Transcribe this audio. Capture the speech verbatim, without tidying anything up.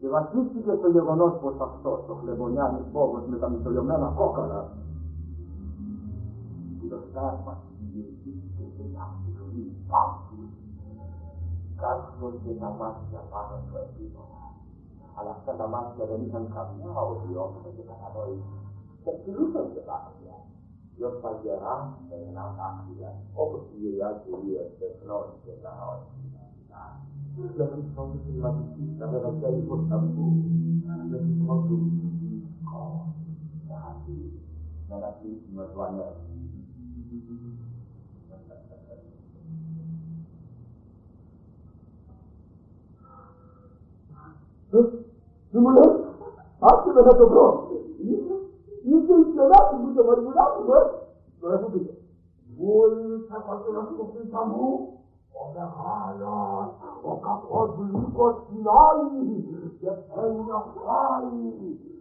Και βασίστηκε στο γεγονός πως αυτός ο χλεβονιάνης φόβος με τα μισολιωμένα κόκκαλα μπροστά μας διεκδίκησε σε μια πυχνή πάθους, κάθονται τα μάτια πάνω στο επίνονα. Αλλά αυτά τα μάτια δεν είχαν καμιά οδειότητα και κατανόηση και φιλούσαν σε δάχτυλα. Δυο παγερά στεγνά δάχτυλα, όπως η γιαγιά κυρία στεγνών και κανόνες. Μέχρι τότε θυματικήσα με ένα χέρι πως θα βγουν, μέχρι τότε μυστικό, κάτι, με ένα κλείσιμο του ανέμου. Τι μου λες, άσκευε να το βρω. Είσαι η πλευρά μου και μαρμουλά μου, ε. Τώρα που πήγε. Βούλησα πατώνα στο πίτα μου, ο μεγάλος, ο κακός λύκος στην άλλη και θέλει να φάει.